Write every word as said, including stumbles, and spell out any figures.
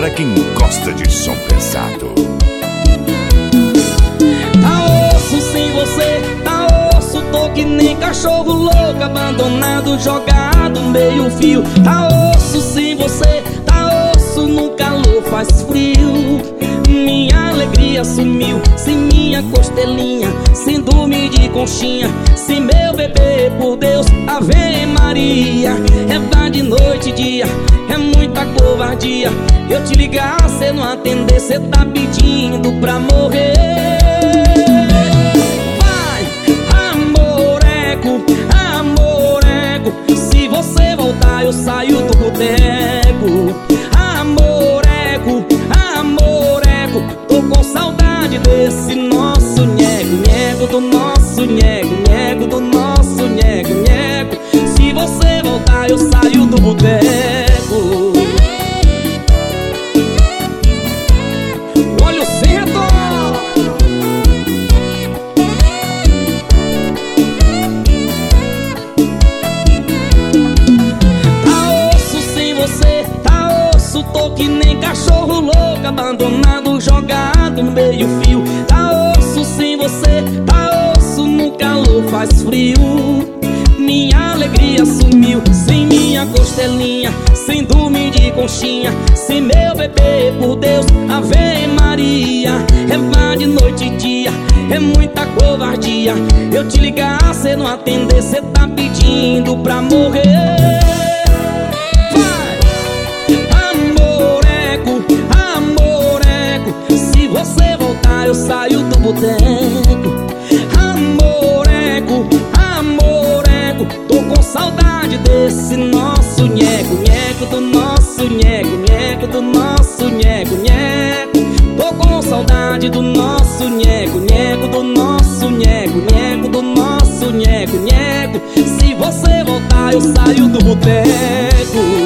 para quem gosta de som pesado. Tá osso sem você, tá osso, tô que nem cachorro louco, abandonado, jogado meio fio. Tá osso sem você, tá osso, no calor faz frio. Minha alegria sumiu, sem minha costelinha, sem dormir de conchinha, sem meu bebê, por Deus, Ave Maria. É vá de noite e dia, é muita covardia. Eu te ligar, cê não atender, cê tá pedindo pra morrer. Vai, amoreco, amoreco, se você voltar eu saio do boteco. Amoreco, amoreco, tô com saudade desse nosso nhego-nhego, do nosso nhego-nhego, do nosso nhego-nhego. Se você voltar eu saio do boteco. Olha o centro. Tá osso sem você, tá osso, tô que nem cachorro louco, abandonado, jogado meio fio. Tá osso sem você, tá osso, no calor faz frio. Minha alegria sumiu, sem minha costelinha, sem dormir de conchinha, sem meu bebê, por Deus, Ave Maria. É vá de noite e dia, é muita covardia. Eu te ligar, cê não atender, cê tá pedindo pra morrer. Se você voltar eu saio do boteco. Amoreco, amoreco, tô com saudade desse nosso nhego-nhego, do nosso nhego-nhego, do nosso nhego-nhego. Tô com saudade do nosso nhego-nhego, do nosso nhego-nhego, do nosso nhego-nhego. Se você voltar eu saio do boteco.